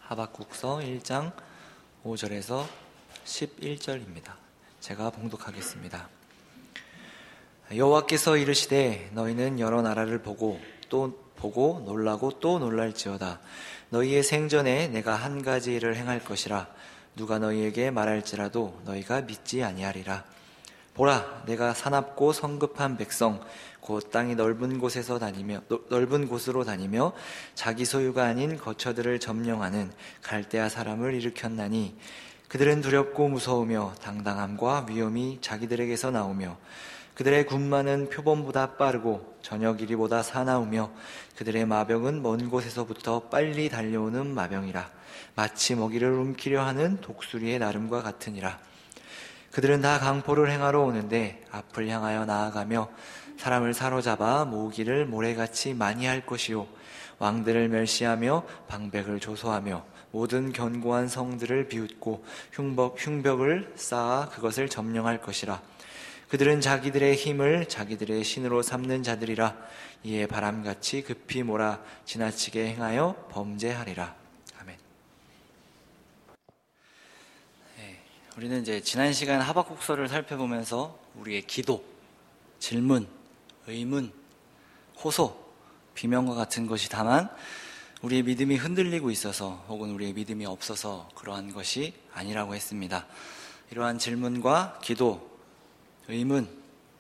하박국서 1장 5절에서 11절입니다. 제가 봉독하겠습니다. 여호와께서 이르시되 너희는 여러 나라를 보고 또 보고 놀라고 또 놀랄지어다. 너희의 생전에 내가 한 가지 일을 행할 것이라. 누가 너희에게 말할지라도 너희가 믿지 아니하리라. 보라, 내가 사납고 성급한 백성 곧 땅이 넓은 곳으로 다니며 자기 소유가 아닌 거처들을 점령하는 갈대아 사람을 일으켰나니 그들은 두렵고 무서우며 당당함과 위엄이 자기들에게서 나오며 그들의 군마는 표범보다 빠르고 저녁 이리보다 사나우며 그들의 마병은 먼 곳에서부터 빨리 달려오는 마병이라. 마치 먹이를 움키려 하는 독수리의 나름과 같으니라. 그들은 다 강포를 행하러 오는데 앞을 향하여 나아가며 사람을 사로잡아 모으기를 모래같이 많이 할 것이요 왕들을 멸시하며 방백을 조소하며 모든 견고한 성들을 비웃고 흉벽을 쌓아 그것을 점령할 것이라. 그들은 자기들의 힘을 자기들의 신으로 삼는 자들이라. 이에 바람같이 급히 몰아 지나치게 행하여 범죄하리라. 아멘. 우리는 이제 지난 시간 하박국서를 살펴보면서 우리의 기도, 질문, 의문, 호소, 비명과 같은 것이 다만 우리의 믿음이 흔들리고 있어서 혹은 우리의 믿음이 없어서 그러한 것이 아니라고 했습니다. 이러한 질문과 기도, 의문은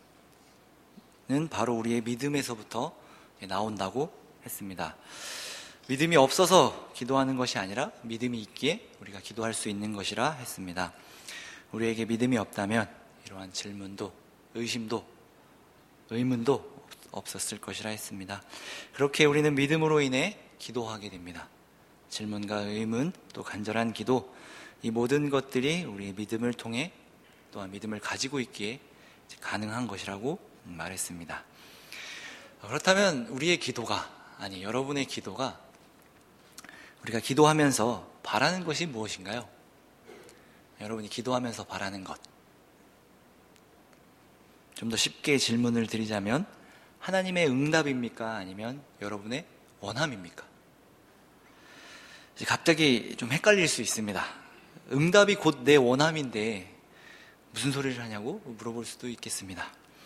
바로 우리의 믿음에서부터 나온다고 했습니다. 믿음이 없어서 기도하는 것이 아니라 믿음이 있기에 우리가 기도할 수 있는 것이라 했습니다. 우리에게 믿음이 없다면 이러한 질문도 의심도 의문도 없었을 것이라 했습니다. 그렇게 우리는 믿음으로 인해 기도하게 됩니다. 질문과 의문, 또 간절한 기도, 이 모든 것들이 우리의 믿음을 통해 또한 믿음을 가지고 있기에 가능한 것이라고 말했습니다. 그렇다면 우리의 기도가, 아니 여러분의 기도가 우리가 기도하면서 바라는 것이 무엇인가요? 여러분이 기도하면서 바라는 것, 좀 더 쉽게 질문을 드리자면 하나님의 응답입니까? 아니면 여러분의 원함입니까? 갑자기 좀 헷갈릴 수 있습니다. 응답이 곧 내 원함인데 무슨 소리를 하냐고 물어볼 수도 있겠습니다.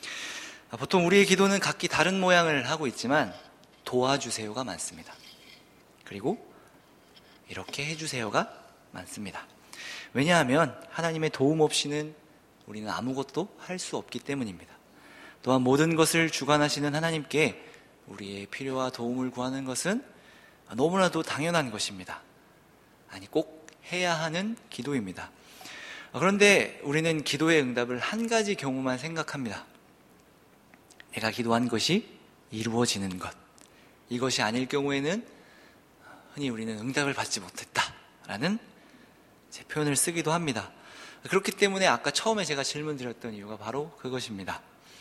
보통 우리의 기도는 각기 다른 모양을 하고 있지만 도와주세요가 많습니다. 그리고 이렇게 해주세요가 많습니다. 왜냐하면 하나님의 도움 없이는 우리는 아무것도 할 수 없기 때문입니다. 또한 모든 것을 주관하시는 하나님께 우리의 필요와 도움을 구하는 것은 너무나도 당연한 것입니다. 아니, 꼭 해야 하는 기도입니다. 그런데 우리는 기도의 응답을 한 가지 경우만 생각합니다. 내가 기도한 것이 이루어지는 것. 이것이 아닐 경우에는 흔히 우리는 응답을 받지 못했다라는 표현을 쓰기도 합니다. 그렇기 때문에 아까 처음에 제가 질문 드렸던 이유가 바로 그것입니다.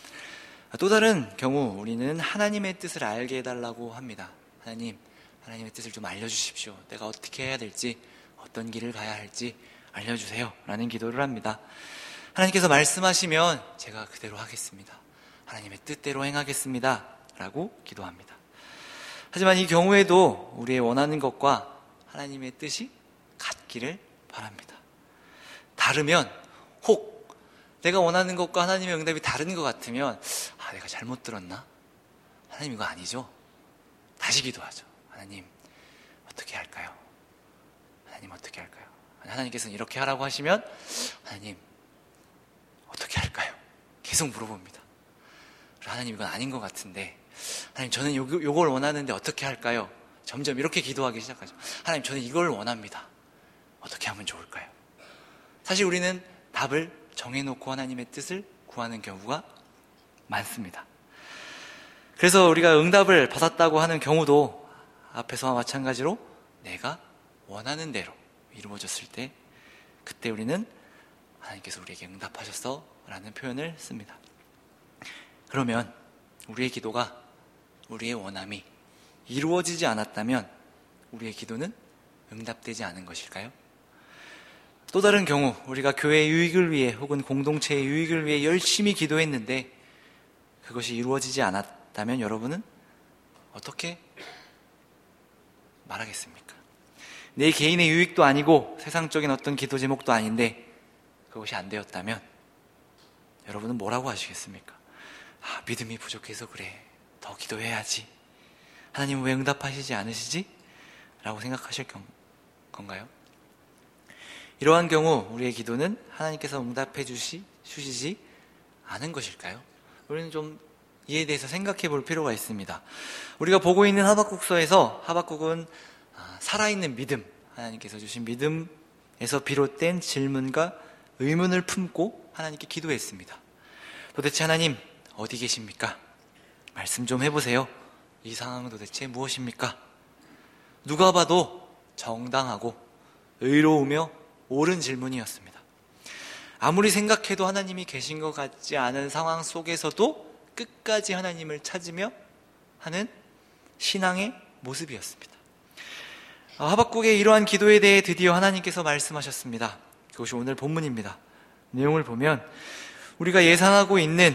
또 다른 경우 우리는 하나님의 뜻을 알게 해달라고 합니다. 하나님의 뜻을 좀 알려주십시오. 내가 어떻게 해야 될지, 어떤 길을 가야 할지 알려주세요 라는 기도를 합니다. 하나님께서 말씀하시면 제가 그대로 하겠습니다. 하나님의 뜻대로 행하겠습니다 라고 기도합니다. 하지만 이 경우에도 우리의 원하는 것과 하나님의 뜻이 같기를 바랍니다. 다르면, 혹 내가 원하는 것과 하나님의 응답이 다른 것 같으면 내가 잘못 들었나? 하나님 이거 아니죠? 다시 기도하죠. 하나님 어떻게 할까요? 하나님 어떻게 할까요? 하나님께서는 이렇게 하라고 하시면 하나님 어떻게 할까요? 계속 물어봅니다. 하나님 이건 아닌 것 같은데, 하나님 저는 요걸 원하는데 어떻게 할까요? 점점 이렇게 기도하기 시작하죠. 하나님 저는 이걸 원합니다. 어떻게 하면 좋을까요? 사실 우리는 답을 정해놓고 하나님의 뜻을 구하는 경우가 많습니다. 그래서 우리가 응답을 받았다고 하는 경우도 앞에서와 마찬가지로 내가 원하는 대로 이루어졌을 때, 그때 우리는 하나님께서 우리에게 응답하셨어 라는 표현을 씁니다. 그러면 우리의 기도가, 우리의 원함이 이루어지지 않았다면 우리의 기도는 응답되지 않은 것일까요? 또 다른 경우, 우리가 교회의 유익을 위해 혹은 공동체의 유익을 위해 열심히 기도했는데 그것이 이루어지지 않았다면 여러분은 어떻게 말하겠습니까? 내 개인의 유익도 아니고 세상적인 어떤 기도 제목도 아닌데 그것이 안 되었다면 여러분은 뭐라고 하시겠습니까? 믿음이 부족해서 그래. 더 기도해야지. 하나님은 왜 응답하시지 않으시지? 라고 생각하실 건가요? 이러한 경우 우리의 기도는 하나님께서 응답해 주시지 않은 것일까요? 우리는 좀 이에 대해서 생각해 볼 필요가 있습니다. 우리가 보고 있는 하박국서에서 하박국은 살아있는 믿음, 하나님께서 주신 믿음에서 비롯된 질문과 의문을 품고 하나님께 기도했습니다. 도대체 하나님 어디 계십니까? 말씀 좀 해보세요. 이 상황은 도대체 무엇입니까? 누가 봐도 정당하고 의로우며 옳은 질문이었습니다. 아무리 생각해도 하나님이 계신 것 같지 않은 상황 속에서도 끝까지 하나님을 찾으며 하는 신앙의 모습이었습니다. 하박국의 이러한 기도에 대해 드디어 하나님께서 말씀하셨습니다. 그것이 오늘 본문입니다. 내용을 보면 우리가 예상하고 있는,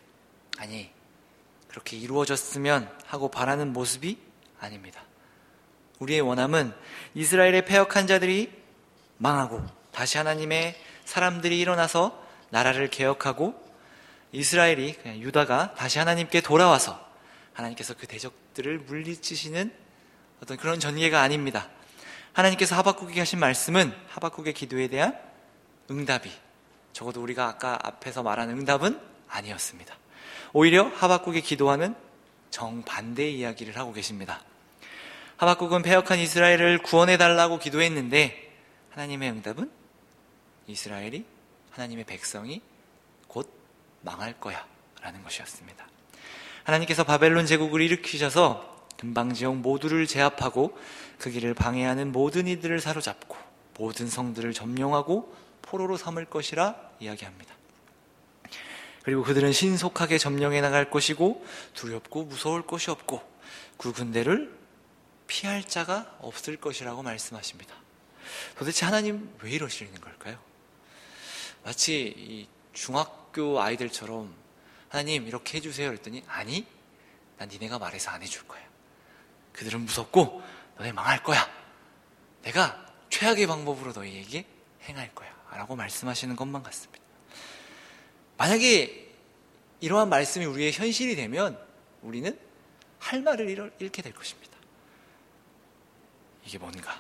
그렇게 이루어졌으면 하고 바라는 모습이 아닙니다. 우리의 원함은 이스라엘의 패역한 자들이 망하고 다시 하나님의 사람들이 일어나서 나라를 개혁하고 이스라엘이, 유다가 다시 하나님께 돌아와서 하나님께서 그 대적들을 물리치시는 어떤 그런 전개가 아닙니다. 하나님께서 하박국에게 하신 말씀은 하박국의 기도에 대한 응답이, 적어도 우리가 아까 앞에서 말한 응답은 아니었습니다. 오히려 하박국의 기도와는 정반대의 이야기를 하고 계십니다. 하박국은 패역한 이스라엘을 구원해달라고 기도했는데 하나님의 응답은 이스라엘이, 하나님의 백성이 곧 망할 거야 라는 것이었습니다. 하나님께서 바벨론 제국을 일으키셔서 근방지역 모두를 제압하고 그 길을 방해하는 모든 이들을 사로잡고 모든 성들을 점령하고 포로로 삼을 것이라 이야기합니다. 그리고 그들은 신속하게 점령해 나갈 것이고 두렵고 무서울 것이 없고 그 군대를 피할 자가 없을 것이라고 말씀하십니다. 도대체 하나님 왜 이러시는 걸까요? 마치 이 중학교 아이들처럼 하나님 이렇게 해주세요 그랬더니 아니, 난 니네가 말해서 안 해줄 거야. 그들은 무섭고 너네 망할 거야. 내가 최악의 방법으로 너희에게 행할 거야 라고 말씀하시는 것만 같습니다. 만약에 이러한 말씀이 우리의 현실이 되면 우리는 할 말을 잃게 될 것입니다. 이게 뭔가?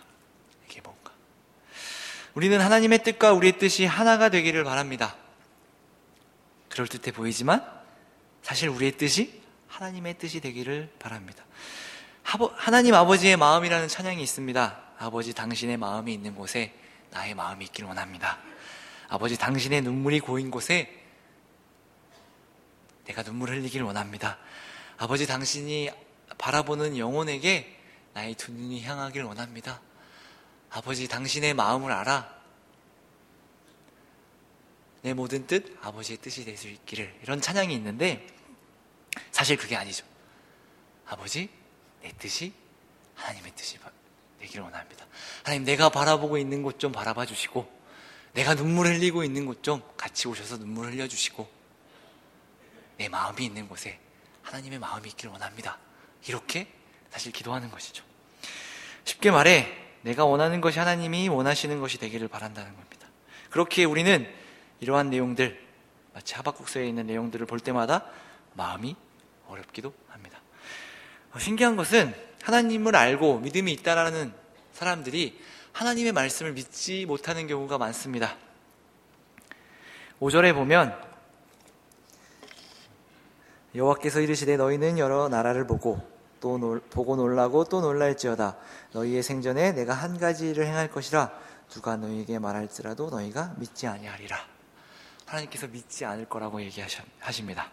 우리는 하나님의 뜻과 우리의 뜻이 하나가 되기를 바랍니다. 그럴듯해 보이지만 사실 우리의 뜻이 하나님의 뜻이 되기를 바랍니다. 하나님 아버지의 마음이라는 찬양이 있습니다. 아버지 당신의 마음이 있는 곳에 나의 마음이 있기를 원합니다. 아버지 당신의 눈물이 고인 곳에 내가 눈물을 흘리기를 원합니다. 아버지 당신이 바라보는 영혼에게 나의 두 눈이 향하기를 원합니다. 아버지 당신의 마음을 알아 내 모든 뜻 아버지의 뜻이 될 수 있기를, 이런 찬양이 있는데 사실 그게 아니죠. 아버지 내 뜻이 하나님의 뜻이 되기를 원합니다. 하나님 내가 바라보고 있는 곳 좀 바라봐 주시고 내가 눈물 흘리고 있는 곳 좀 같이 오셔서 눈물 흘려주시고 내 마음이 있는 곳에 하나님의 마음이 있기를 원합니다. 이렇게 사실 기도하는 것이죠. 쉽게 말해 내가 원하는 것이 하나님이 원하시는 것이 되기를 바란다는 겁니다. 그렇기에 우리는 이러한 내용들, 마치 하박국서에 있는 내용들을 볼 때마다 마음이 어렵기도 합니다. 신기한 것은 하나님을 알고 믿음이 있다라는 사람들이 하나님의 말씀을 믿지 못하는 경우가 많습니다. 5절에 보면 여호와께서 이르시되 너희는 여러 나라를 보고 놀라고 또 놀랄지어다. 너희의 생전에 내가 한 가지 일을 행할 것이라 누가 너희에게 말할지라도 너희가 믿지 아니하리라. 하나님께서 믿지 않을 거라고 얘기하십니다.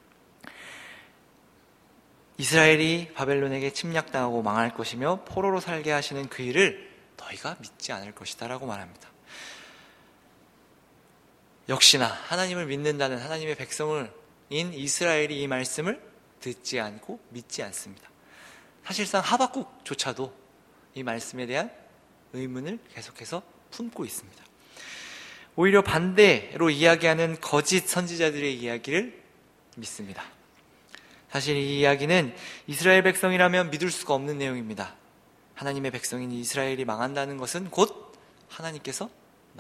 이스라엘이 바벨론에게 침략당하고 망할 것이며 포로로 살게 하시는 그 일을 너희가 믿지 않을 것이다 라고 말합니다. 역시나 하나님을 믿는다는 하나님의 백성인 이스라엘이 이 말씀을 듣지 않고 믿지 않습니다. 사실상 하박국조차도 이 말씀에 대한 의문을 계속해서 품고 있습니다. 오히려 반대로 이야기하는 거짓 선지자들의 이야기를 믿습니다. 사실 이 이야기는 이스라엘 백성이라면 믿을 수가 없는 내용입니다. 하나님의 백성인 이스라엘이 망한다는 것은 곧 하나님께서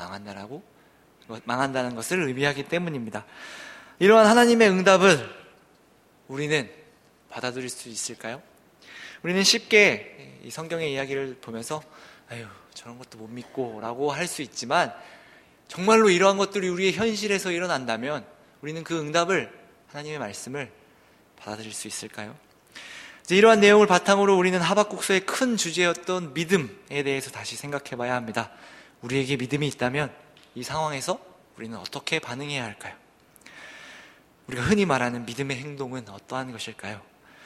망한다는 것을 의미하기 때문입니다. 이러한 하나님의 응답을 우리는 받아들일 수 있을까요? 우리는 쉽게 이 성경의 이야기를 보면서 아유, 저런 것도 못 믿고 라고 할 수 있지만, 정말로 이러한 것들이 우리의 현실에서 일어난다면 우리는 그 응답을, 하나님의 말씀을 받아들일 수 있을까요? 이제 이러한 내용을 바탕으로 우리는 하박국서의 큰 주제였던 믿음에 대해서 다시 생각해 봐야 합니다. 우리에게 믿음이 있다면 이 상황에서 우리는 어떻게 반응해야 할까요? 우리가 흔히 말하는 믿음의 행동은 어떠한 것일까요?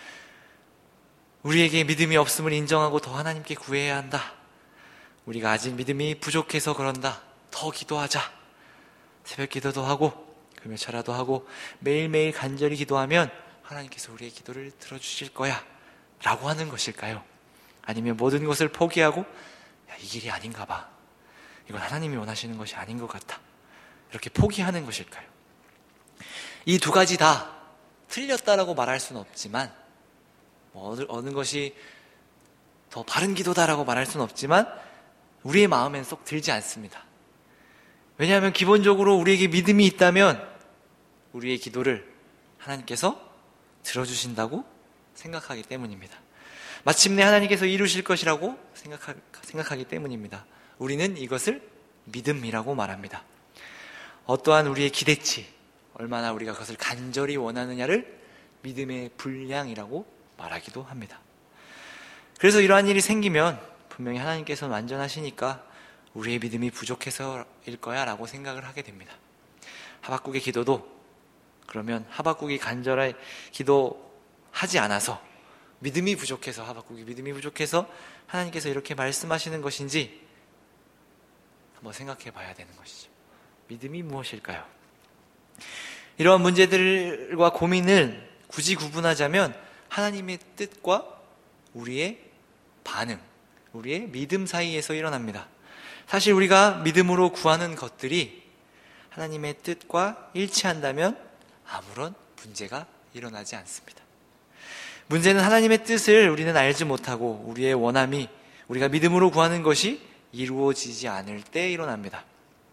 우리에게 믿음이 없음을 인정하고 더 하나님께 구해야 한다. 우리가 아직 믿음이 부족해서 그런다. 더 기도하자. 새벽 기도도 하고 금요철화도 하고 매일매일 간절히 기도하면 하나님께서 우리의 기도를 들어주실 거야 라고 하는 것일까요? 아니면 모든 것을 포기하고 이 길이 아닌가 봐, 이건 하나님이 원하시는 것이 아닌 것 같아, 이렇게 포기하는 것일까요? 이 두 가지 다 틀렸다라고 말할 수는 없지만, 어느 것이 더 바른 기도다라고 말할 수는 없지만 우리의 마음엔 쏙 들지 않습니다. 왜냐하면 기본적으로 우리에게 믿음이 있다면 우리의 기도를 하나님께서 들어주신다고 생각하기 때문입니다. 마침내 하나님께서 이루실 것이라고 생각하기 때문입니다. 우리는 이것을 믿음이라고 말합니다. 어떠한 우리의 기대치, 얼마나 우리가 그것을 간절히 원하느냐를 믿음의 분량이라고 말하기도 합니다. 그래서 이러한 일이 생기면 분명히 하나님께서는 완전하시니까 우리의 믿음이 부족해서일 거야 라고 생각을 하게 됩니다. 하박국의 기도도 그러면 하박국이 간절히 기도하지 않아서 믿음이 부족해서, 하박국이 믿음이 부족해서 하나님께서 이렇게 말씀하시는 것인지 한번 생각해 봐야 되는 것이죠. 믿음이 무엇일까요? 이러한 문제들과 고민을 굳이 구분하자면 하나님의 뜻과 우리의 반응, 우리의 믿음 사이에서 일어납니다. 사실 우리가 믿음으로 구하는 것들이 하나님의 뜻과 일치한다면 아무런 문제가 일어나지 않습니다. 문제는 하나님의 뜻을 우리는 알지 못하고 우리의 원함이, 우리가 믿음으로 구하는 것이 이루어지지 않을 때 일어납니다.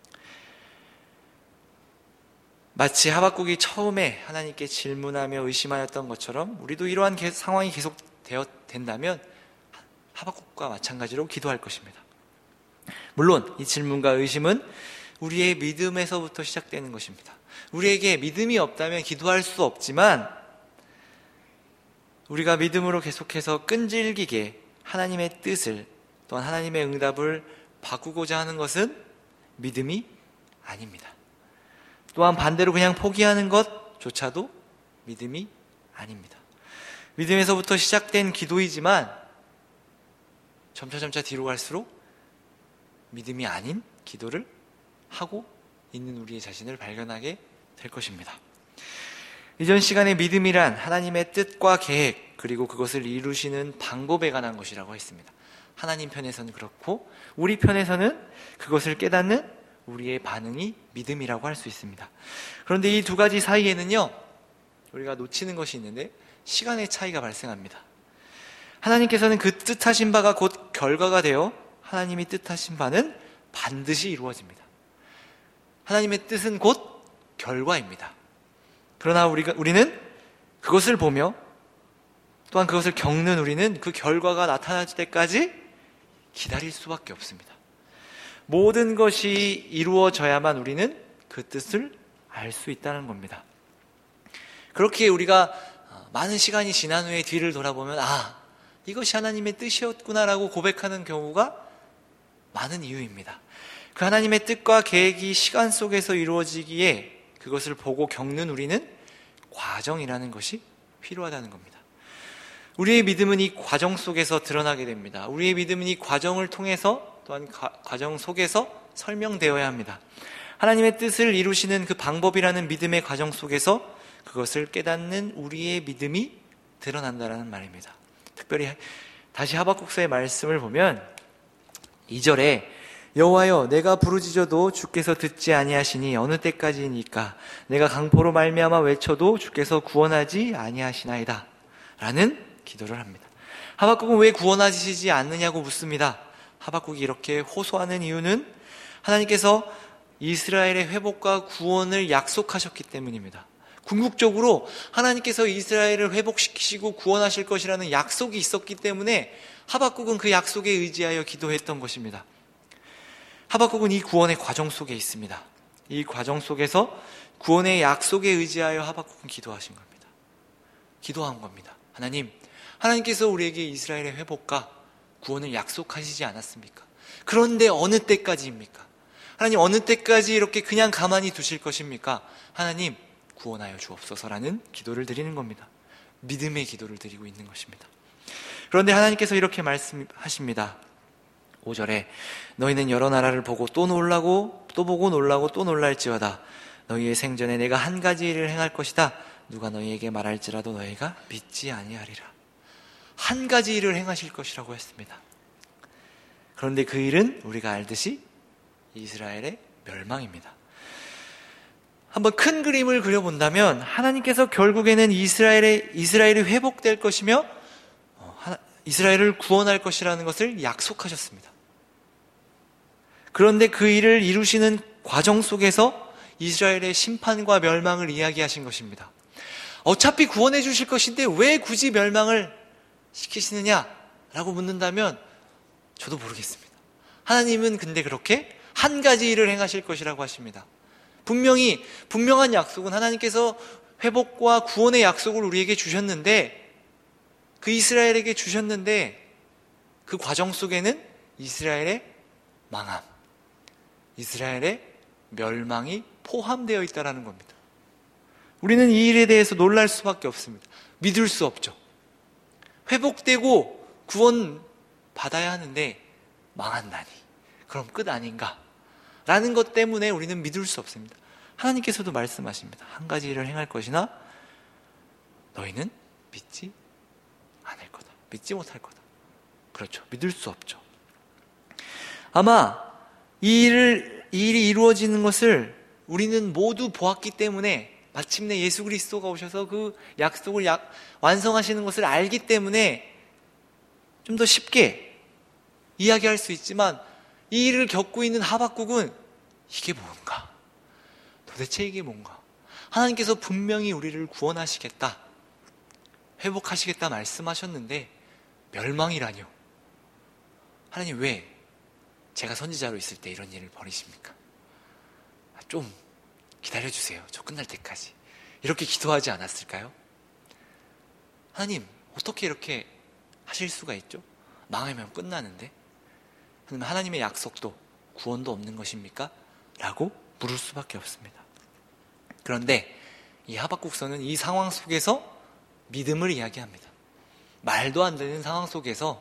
마치 하박국이 처음에 하나님께 질문하며 의심하였던 것처럼 우리도 이러한 상황이 계속 된다면 하박국과 마찬가지로 기도할 것입니다. 물론 이 질문과 의심은 우리의 믿음에서부터 시작되는 것입니다. 우리에게 믿음이 없다면 기도할 수 없지만, 우리가 믿음으로 계속해서 끈질기게 하나님의 뜻을, 또한 하나님의 응답을 바꾸고자 하는 것은 믿음이 아닙니다. 또한 반대로 그냥 포기하는 것조차도 믿음이 아닙니다. 믿음에서부터 시작된 기도이지만 점차 뒤로 갈수록 믿음이 아닌 기도를 하고 있는 우리의 자신을 발견하게 될 것입니다. 이전 시간에 믿음이란 하나님의 뜻과 계획, 그리고 그것을 이루시는 방법에 관한 것이라고 했습니다. 하나님 편에서는 그렇고 우리 편에서는 그것을 깨닫는 우리의 반응이 믿음이라고 할 수 있습니다. 그런데 이 두 가지 사이에는요, 우리가 놓치는 것이 있는데 시간의 차이가 발생합니다. 하나님께서는 그 뜻하신 바가 곧 결과가 되어 하나님이 뜻하신 바는 반드시 이루어집니다. 하나님의 뜻은 곧 결과입니다. 그러나 우리는 그것을 보며, 또한 그것을 겪는 우리는 그 결과가 나타날 때까지 기다릴 수밖에 없습니다. 모든 것이 이루어져야만 우리는 그 뜻을 알 수 있다는 겁니다. 그렇게 우리가 많은 시간이 지난 후에 뒤를 돌아보면 이것이 하나님의 뜻이었구나라고 고백하는 경우가 많은 이유입니다. 그 하나님의 뜻과 계획이 시간 속에서 이루어지기에 그것을 보고 겪는 우리는 과정이라는 것이 필요하다는 겁니다. 우리의 믿음은 이 과정 속에서 드러나게 됩니다. 우리의 믿음은 이 과정을 통해서, 또한 과정 속에서 설명되어야 합니다. 하나님의 뜻을 이루시는 그 방법이라는 믿음의 과정 속에서 그것을 깨닫는 우리의 믿음이 드러난다는 말입니다. 특별히 다시 하박국서의 말씀을 보면 2절에 여호와여 내가 부르짖어도 주께서 듣지 아니하시니 어느 때까지이니까 내가 강포로 말미암아 외쳐도 주께서 구원하지 아니하시나이다 라는 기도를 합니다. 하박국은 왜 구원하시지 않느냐고 묻습니다. 하박국이 이렇게 호소하는 이유는 하나님께서 이스라엘의 회복과 구원을 약속하셨기 때문입니다. 궁극적으로 하나님께서 이스라엘을 회복시키시고 구원하실 것이라는 약속이 있었기 때문에 하박국은 그 약속에 의지하여 기도했던 것입니다. 하박국은 이 구원의 과정 속에 있습니다. 이 과정 속에서 구원의 약속에 의지하여 하박국은 기도하신 겁니다. 기도한 겁니다. 하나님께서 우리에게 이스라엘의 회복과 구원을 약속하시지 않았습니까? 그런데 어느 때까지입니까? 하나님, 어느 때까지 이렇게 그냥 가만히 두실 것입니까? 하나님, 구원하여 주옵소서라는 기도를 드리는 겁니다. 믿음의 기도를 드리고 있는 것입니다. 그런데 하나님께서 이렇게 말씀하십니다. 5절에 너희는 여러 나라를 보고 또 놀라고 또 보고 놀라고 또 놀랄지어다. 너희의 생전에 내가 한 가지 일을 행할 것이다. 누가 너희에게 말할지라도 너희가 믿지 아니하리라. 한 가지 일을 행하실 것이라고 했습니다. 그런데 그 일은 우리가 알듯이 이스라엘의 멸망입니다. 한번 큰 그림을 그려본다면 하나님께서 결국에는 이스라엘이 회복될 것이며 이스라엘을 구원할 것이라는 것을 약속하셨습니다. 그런데 그 일을 이루시는 과정 속에서 이스라엘의 심판과 멸망을 이야기하신 것입니다. 어차피 구원해 주실 것인데 왜 굳이 멸망을 시키시느냐라고 묻는다면 저도 모르겠습니다. 하나님은 근데 그렇게 한 가지 일을 행하실 것이라고 하십니다. 분명한 약속은 하나님께서 회복과 구원의 약속을 우리에게 주셨는데 그 이스라엘에게 주셨는데 그 과정 속에는 이스라엘의 망함, 이스라엘의 멸망이 포함되어 있다는 겁니다. 우리는 이 일에 대해서 놀랄 수밖에 없습니다. 믿을 수 없죠. 회복되고 구원 받아야 하는데 망한다니 그럼 끝 아닌가? 라는 것 때문에 우리는 믿을 수 없습니다. 하나님께서도 말씀하십니다. 한 가지 일을 행할 것이나 너희는 믿지 않을 거다. 믿지 못할 거다. 그렇죠. 믿을 수 없죠. 아마 이 일이 이루어지는 것을 우리는 모두 보았기 때문에 마침내 예수 그리스도가 오셔서 그 약속을 완성하시는 것을 알기 때문에 좀 더 쉽게 이야기할 수 있지만 이 일을 겪고 있는 하박국은 이게 뭔가? 도대체 이게 뭔가? 하나님께서 분명히 우리를 구원하시겠다, 회복하시겠다 말씀하셨는데 멸망이라뇨. 하나님 왜 제가 선지자로 있을 때 이런 일을 벌이십니까? 좀 기다려주세요. 저 끝날 때까지. 이렇게 기도하지 않았을까요? 하나님 어떻게 이렇게 하실 수가 있죠? 망하면 끝나는데 하나님의 약속도 구원도 없는 것입니까? 라고 물을 수밖에 없습니다. 그런데 이 하박국서는 이 상황 속에서 믿음을 이야기합니다. 말도 안 되는 상황 속에서,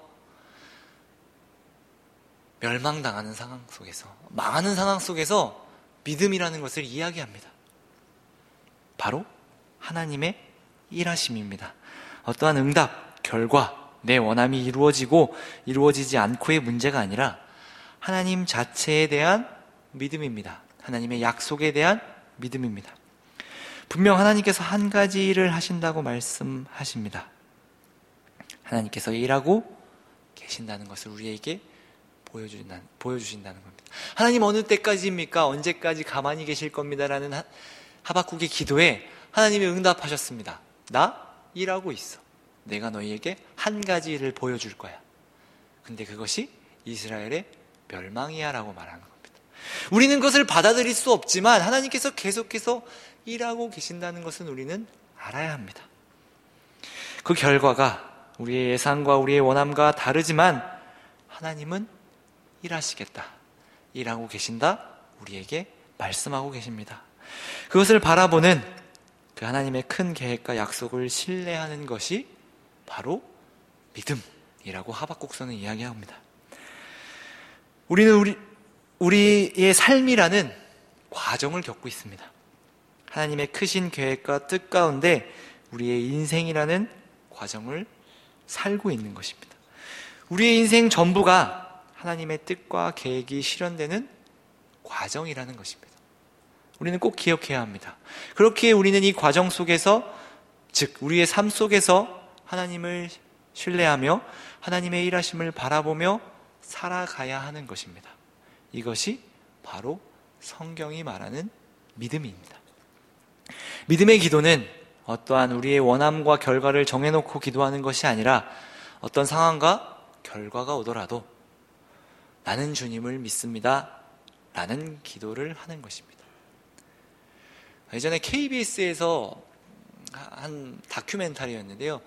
멸망당하는 상황 속에서, 망하는 상황 속에서 믿음이라는 것을 이야기합니다. 바로 하나님의 일하심입니다. 어떠한 응답, 결과, 내 원함이 이루어지고 이루어지지 않고의 문제가 아니라 하나님 자체에 대한 믿음입니다. 하나님의 약속에 대한 믿음입니다. 분명 하나님께서 한 가지 일을 하신다고 말씀하십니다. 하나님께서 일하고 계신다는 것을 우리에게 보여주신다는 겁니다. 하나님 어느 때까지입니까? 언제까지 가만히 계실 겁니다. 라는 하박국의 기도에 하나님이 응답하셨습니다. 나 일하고 있어. 내가 너희에게 한 가지 일을 보여줄 거야. 근데 그것이 이스라엘의 멸망이야 라고 말하는 겁니다. 우리는 그것을 받아들일 수 없지만 하나님께서 계속해서 일하고 계신다는 것은 우리는 알아야 합니다. 그 결과가 우리의 예상과 우리의 원함과 다르지만 하나님은 일하시겠다, 일하고 계신다, 우리에게 말씀하고 계십니다. 그것을 바라보는 그 하나님의 큰 계획과 약속을 신뢰하는 것이 바로 믿음이라고 하박국서는 이야기합니다. 우리는 우리의 삶이라는 과정을 겪고 있습니다. 하나님의 크신 계획과 뜻 가운데 우리의 인생이라는 과정을 살고 있는 것입니다. 우리의 인생 전부가 하나님의 뜻과 계획이 실현되는 과정이라는 것입니다. 우리는 꼭 기억해야 합니다. 그렇기에 우리는 이 과정 속에서, 즉 우리의 삶 속에서 하나님을 신뢰하며 하나님의 일하심을 바라보며 살아가야 하는 것입니다. 이것이 바로 성경이 말하는 믿음입니다. 믿음의 기도는 어떠한 우리의 원함과 결과를 정해놓고 기도하는 것이 아니라 어떤 상황과 결과가 오더라도 나는 주님을 믿습니다 라는 기도를 하는 것입니다. 예전에 KBS에서 한 다큐멘터리였는데요,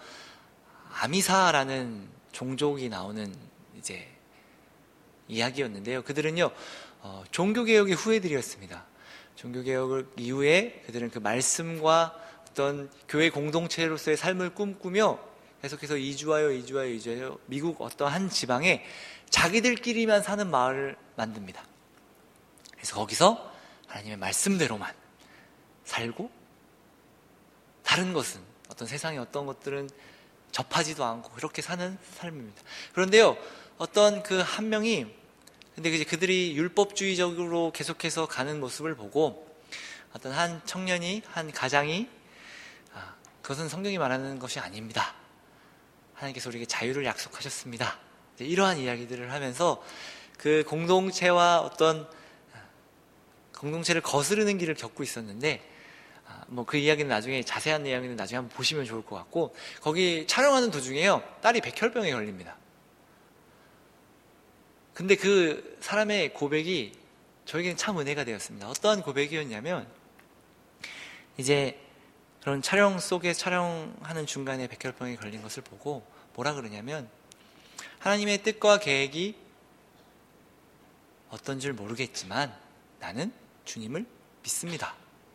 아미사라는 종족이 나오는 이제 이야기였는데요, 그들은요 종교개혁의 후예들이었습니다. 종교개혁 이후에 그들은 그 말씀과 어떤 교회 공동체로서의 삶을 꿈꾸며 계속해서 이주하여 미국 어떤 한 지방에 자기들끼리만 사는 마을을 만듭니다. 그래서 거기서 하나님의 말씀대로만 살고 다른 것은, 어떤 세상의 어떤 것들은 접하지도 않고 그렇게 사는 삶입니다. 그런데요, 어떤 그 한 명이, 근데 이제 그들이 율법주의적으로 계속해서 가는 모습을 보고 어떤 한 청년이, 한 가장이 그것은 성경이 말하는 것이 아닙니다. 하나님께서 우리에게 자유를 약속하셨습니다. 이러한 이야기들을 하면서 그 공동체와 어떤 공동체를 거스르는 길을 겪고 있었는데, 뭐 그 이야기는 나중에, 자세한 이야기는 나중에 한번 보시면 좋을 것 같고, 거기 촬영하는 도중에요, 딸이 백혈병에 걸립니다. 근데 그 사람의 고백이 저에게는 참 은혜가 되었습니다. 어떠한 고백이었냐면, 이제 그런 촬영 속에 촬영하는 중간에 백혈병에 걸린 것을 보고 뭐라 그러냐면, 하나님의 뜻과 계획이 어떤 줄 모르겠지만 나는 주님을 믿습니다.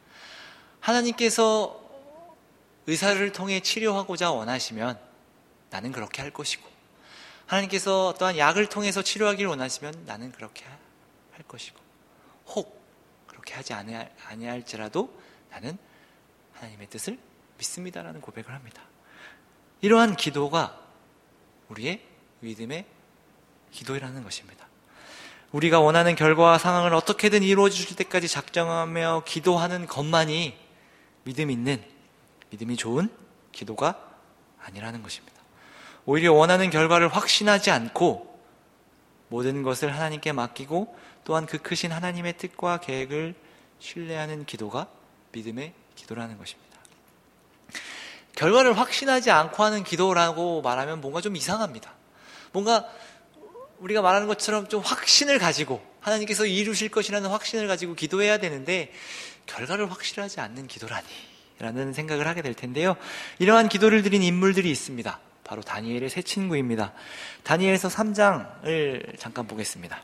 하나님께서 의사를 통해 치료하고자 원하시면 나는 그렇게 할 것이고, 하나님께서 어떠한 약을 통해서 치료하기를 원하시면 나는 그렇게 할 것이고, 혹 그렇게 하지 아니할지라도 나는 하나님의 뜻을 믿습니다라는 고백을 합니다. 이러한 기도가 우리의 믿음의 기도라는 것입니다. 우리가 원하는 결과와 상황을 어떻게든 이루어 주실 때까지 작정하며 기도하는 것만이 믿음 있는, 믿음이 좋은 기도가 아니라는 것입니다. 오히려 원하는 결과를 확신하지 않고 모든 것을 하나님께 맡기고 또한 그 크신 하나님의 뜻과 계획을 신뢰하는 기도가 믿음의 기도라는 것입니다. 결과를 확신하지 않고 하는 기도라고 말하면 뭔가 좀 이상합니다. 뭔가 우리가 말하는 것처럼 좀 확신을 가지고, 하나님께서 이루실 것이라는 확신을 가지고 기도해야 되는데 결과를 확실하지 않는 기도라니 라는 생각을 하게 될 텐데요, 이러한 기도를 드린 인물들이 있습니다. 바로 다니엘의 세 친구입니다. 다니엘서 3장을 잠깐 보겠습니다.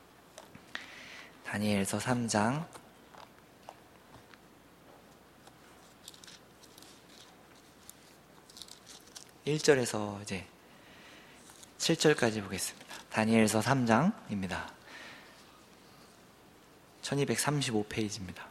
다니엘서 3장 1절에서 이제 7절까지 보겠습니다. 다니엘서 3장입니다. 1235페이지입니다.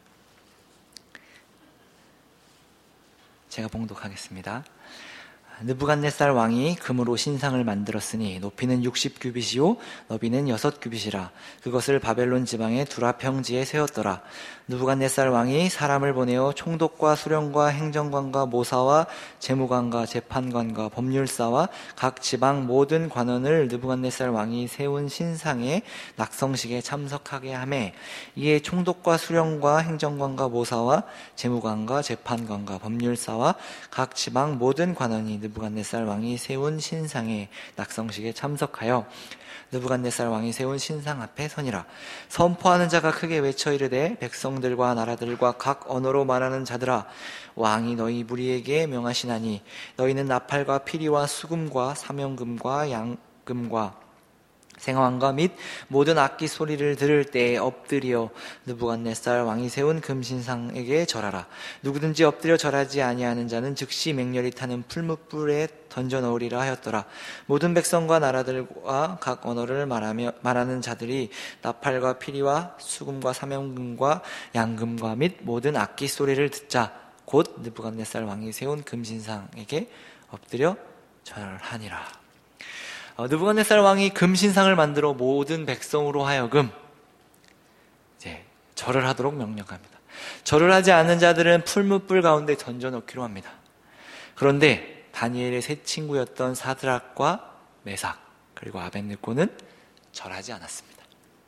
제가 봉독하겠습니다. 느부갓네살 왕이 금으로 신상을 만들었으니 높이는 60규빗이요 너비는 6규빗이라. 그것을 바벨론 지방의 두라 평지에 세웠더라. 느부갓네살 왕이 사람을 보내어 총독과 수령과 행정관과 모사와 재무관과 재판관과 법률사와 각 지방 모든 관원을 느부갓네살 왕이 세운 신상의 낙성식에 참석하게 하매, 이에 총독과 수령과 행정관과 모사와 재무관과 재판관과 법률사와 각 지방 모든 관원이 느부갓네살 왕이 세운 신상의 낙성식에 참석하여 느부갓네살 왕이 세운 신상 앞에 서니라. 선포하는 자가 크게 외쳐 이르되, 백성들과 나라들과 각 언어로 말하는 자들아, 왕이 너희 무리에게 명하시나니 너희는 나팔과 피리와 수금과 사명금과 양금과 생화과 및 모든 악기 소리를 들을 때에 엎드려 느부갓네살 왕이 세운 금신상에게 절하라. 누구든지 엎드려 절하지 아니하는 자는 즉시 맹렬히 타는 풀무불에 던져 넣으리라 하였더라. 모든 백성과 나라들과 각 언어를 말하는 자들이 나팔과 피리와 수금과 사명금과 양금과 및 모든 악기 소리를 듣자 곧 느부갓네살 왕이 세운 금신상에게 엎드려 절하니라. 느부갓네살 왕이 금신상을 만들어 모든 백성으로 하여금 이제 절을 하도록 명령합니다. 절을 하지 않는 자들은 풀무불 가운데 던져 넣기로 합니다. 그런데 다니엘의 세 친구였던 사드락과 메삭 그리고 아벳느고는 절하지 않았습니다.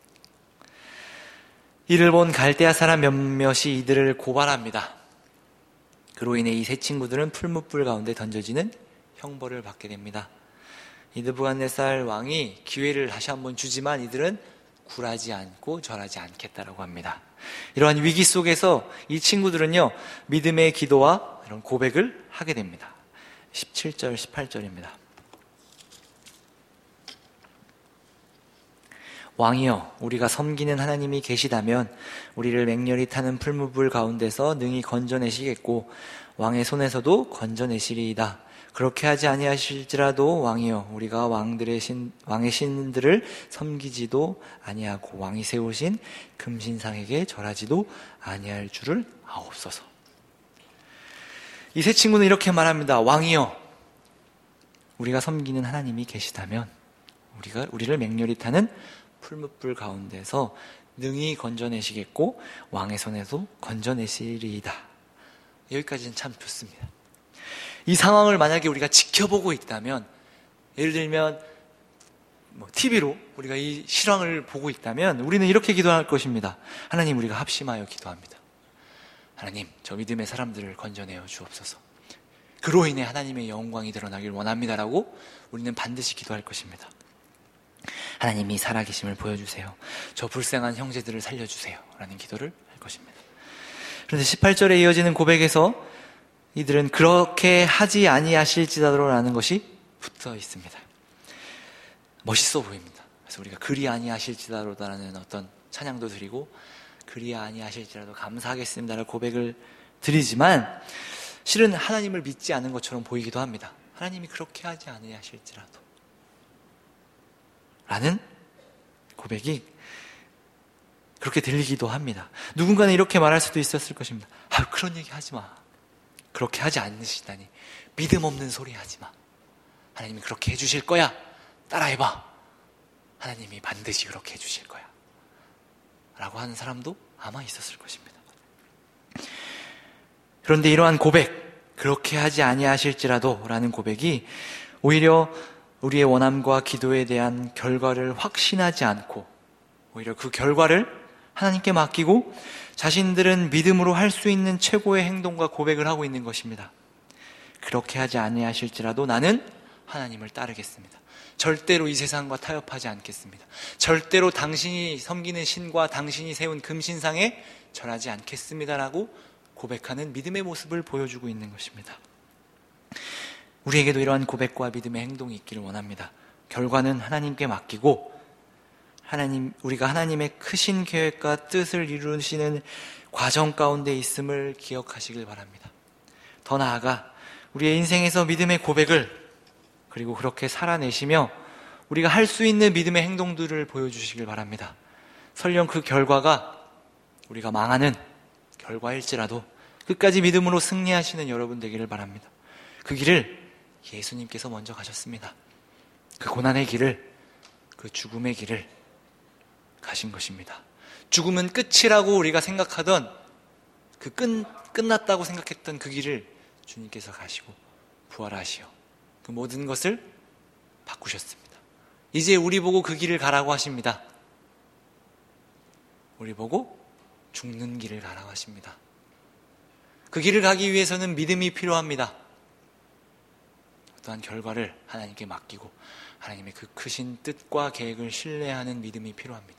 이를 본 갈대아 사람 몇몇이 이들을 고발합니다. 그로 인해 이 세 친구들은 풀무불 가운데 던져지는 형벌을 받게 됩니다. 이 느부갓네살 왕이 기회를 다시 한번 주지만 이들은 굴하지 않고 절하지 않겠다라고 합니다. 이러한 위기 속에서 이 친구들은요, 믿음의 기도와 이런 고백을 하게 됩니다. 17절, 18절입니다. 왕이여, 우리가 섬기는 하나님이 계시다면 우리를 맹렬히 타는 풀무불 가운데서 능히 건져내시겠고 왕의 손에서도 건져내시리이다. 그렇게 하지 아니하실지라도 왕이여, 우리가 왕의 신들을 섬기지도 아니하고 왕이 세우신 금신상에게 절하지도 아니할 줄을 아옵소서. 이 세 친구는 이렇게 말합니다. 왕이여, 우리가 섬기는 하나님이 계시다면 우리를 맹렬히 타는 풀무불 가운데서 능히 건져내시겠고 왕의 손에서 건져내시리이다. 여기까지는 참 좋습니다. 이 상황을 만약에 우리가 지켜보고 있다면, 예를 들면 TV로 우리가 이 실황을 보고 있다면 우리는 이렇게 기도할 것입니다. 하나님, 우리가 합심하여 기도합니다. 하나님, 저 믿음의 사람들을 건져내어 주옵소서. 그로 인해 하나님의 영광이 드러나길 원합니다라고 우리는 반드시 기도할 것입니다. 하나님이 살아계심을 보여주세요. 저 불쌍한 형제들을 살려주세요. 라는 기도를 할 것입니다. 그런데 18절에 이어지는 고백에서 이들은 그렇게 하지 아니하실지라도 라는 것이 붙어 있습니다. 멋있어 보입니다. 그래서 우리가 그리 아니하실지라도라는 어떤 찬양도 드리고 그리 아니하실지라도 감사하겠습니다라는 고백을 드리지만 실은 하나님을 믿지 않은 것처럼 보이기도 합니다. 하나님이 그렇게 하지 아니하실지라도 라는 고백이 그렇게 들리기도 합니다. 누군가는 이렇게 말할 수도 있었을 것입니다. 그런 얘기 하지 마. 그렇게 하지 않으시다니. 믿음 없는 소리 하지 마. 하나님이 그렇게 해주실 거야. 따라해봐. 하나님이 반드시 그렇게 해주실 거야. 라고 하는 사람도 아마 있었을 것입니다. 그런데 이러한 고백, 그렇게 하지 아니하실지라도 라는 고백이 오히려 우리의 원함과 기도에 대한 결과를 확신하지 않고 오히려 그 결과를 하나님께 맡기고 자신들은 믿음으로 할 수 있는 최고의 행동과 고백을 하고 있는 것입니다. 그렇게 하지 아니하실지라도 나는 하나님을 따르겠습니다. 절대로 이 세상과 타협하지 않겠습니다. 절대로 당신이 섬기는 신과 당신이 세운 금신상에 절하지 않겠습니다라고 고백하는 믿음의 모습을 보여주고 있는 것입니다. 우리에게도 이러한 고백과 믿음의 행동이 있기를 원합니다. 결과는 하나님께 맡기고 우리가 하나님의 크신 계획과 뜻을 이루시는 과정 가운데 있음을 기억하시길 바랍니다. 더 나아가 우리의 인생에서 믿음의 고백을 그리고 그렇게 살아내시며 우리가 할 수 있는 믿음의 행동들을 보여주시길 바랍니다. 설령 그 결과가 우리가 망하는 결과일지라도 끝까지 믿음으로 승리하시는 여러분 되기를 바랍니다. 그 길을 예수님께서 먼저 가셨습니다. 그 고난의 길을, 그 죽음의 길을 가신 것입니다. 죽음은 끝이라고 우리가 생각하던 끝났다고 생각했던 그 길을 주님께서 가시고 부활하시어 그 모든 것을 바꾸셨습니다. 이제 우리 보고 그 길을 가라고 하십니다. 우리 보고 죽는 길을 가라고 하십니다. 그 길을 가기 위해서는 믿음이 필요합니다. 어떠한 결과를 하나님께 맡기고 하나님의 그 크신 뜻과 계획을 신뢰하는 믿음이 필요합니다.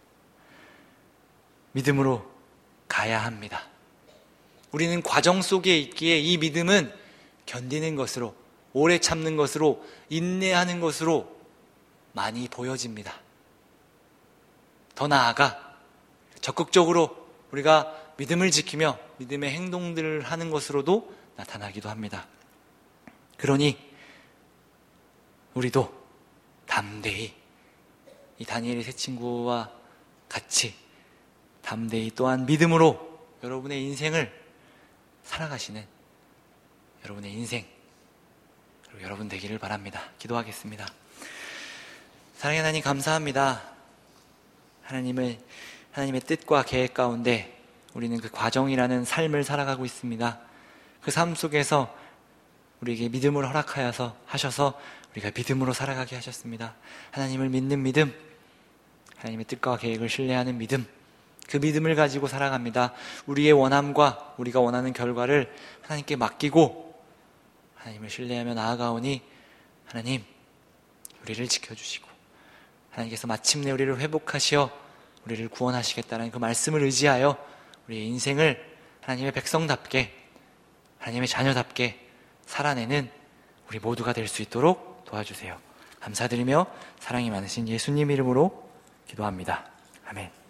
믿음으로 가야 합니다. 우리는 과정 속에 있기에 이 믿음은 견디는 것으로, 오래 참는 것으로, 인내하는 것으로 많이 보여집니다. 더 나아가 적극적으로 우리가 믿음을 지키며 믿음의 행동들을 하는 것으로도 나타나기도 합니다. 그러니 우리도 담대히 이 다니엘의 세 친구와 같이 담대히 또한 믿음으로 여러분의 인생을 살아가시는 여러분의 인생 그리고 여러분 되기를 바랍니다. 기도하겠습니다. 사랑의 하나님 감사합니다. 하나님의 뜻과 계획 가운데 우리는 그 과정이라는 삶을 살아가고 있습니다. 그 삶 속에서 우리에게 믿음을 하셔서 우리가 믿음으로 살아가게 하셨습니다. 하나님을 믿는 믿음, 하나님의 뜻과 계획을 신뢰하는 믿음, 그 믿음을 가지고 살아갑니다. 우리의 원함과 우리가 원하는 결과를 하나님께 맡기고 하나님을 신뢰하며 나아가오니 하나님 우리를 지켜주시고 하나님께서 마침내 우리를 회복하시어 우리를 구원하시겠다는 그 말씀을 의지하여 우리의 인생을 하나님의 백성답게, 하나님의 자녀답게 살아내는 우리 모두가 될 수 있도록 도와주세요. 감사드리며 사랑이 많으신 예수님 이름으로 기도합니다. 아멘.